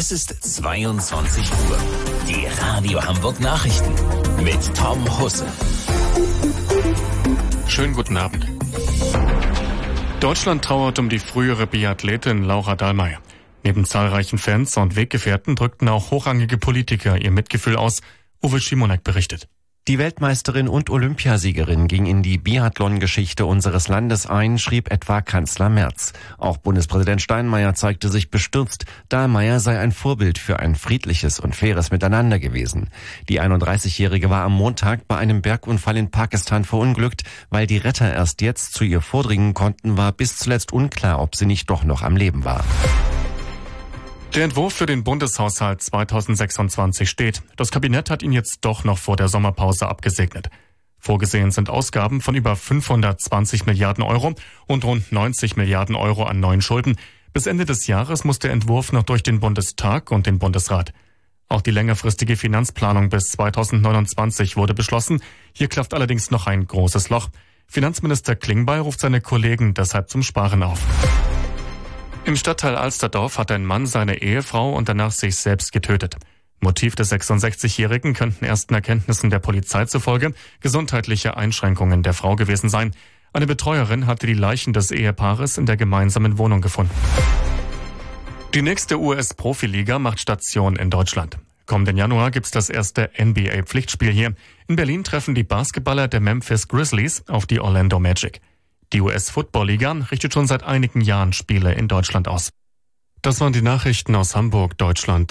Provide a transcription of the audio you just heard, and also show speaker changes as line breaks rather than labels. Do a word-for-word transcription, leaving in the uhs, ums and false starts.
Es ist zweiundzwanzig Uhr. Die Radio Hamburg Nachrichten mit Tom Husse.
Schönen guten Abend. Deutschland trauert um die frühere Biathletin Laura Dahlmeier. Neben zahlreichen Fans und Weggefährten drückten auch hochrangige Politiker ihr Mitgefühl aus. Uwe Schimonek berichtet.
Die Weltmeisterin und Olympiasiegerin ging in die Biathlon-Geschichte unseres Landes ein, schrieb etwa Kanzler Merz. Auch Bundespräsident Steinmeier zeigte sich bestürzt. Dahlmeier sei ein Vorbild für ein friedliches und faires Miteinander gewesen. Die einunddreißigjährige war am Montag bei einem Bergunfall in Pakistan verunglückt. Weil die Retter erst jetzt zu ihr vordringen konnten, war bis zuletzt unklar, ob sie nicht doch noch am Leben war.
Der Entwurf für den Bundeshaushalt zweitausendsechsundzwanzig steht. Das Kabinett hat ihn jetzt doch noch vor der Sommerpause abgesegnet. Vorgesehen sind Ausgaben von über fünfhundertzwanzig Milliarden Euro und rund neunzig Milliarden Euro an neuen Schulden. Bis Ende des Jahres muss der Entwurf noch durch den Bundestag und den Bundesrat. Auch die längerfristige Finanzplanung bis zweitausendneunundzwanzig wurde beschlossen. Hier klafft allerdings noch ein großes Loch. Finanzminister Klingbeil ruft seine Kollegen deshalb zum Sparen auf. Im Stadtteil Alsterdorf hat ein Mann seine Ehefrau und danach sich selbst getötet. Motiv des sechsundsechzigjährigen könnten ersten Erkenntnissen der Polizei zufolge gesundheitliche Einschränkungen der Frau gewesen sein. Eine Betreuerin hatte die Leichen des Ehepaares in der gemeinsamen Wohnung gefunden. Die nächste U S-Profiliga macht Station in Deutschland. Kommenden Januar gibt's das erste N B A-Pflichtspiel hier. In Berlin treffen die Basketballer der Memphis Grizzlies auf die Orlando Magic. Die U S-Football-Liga richtet schon seit einigen Jahren Spiele in Deutschland aus. Das waren die Nachrichten aus Hamburg, Deutschland.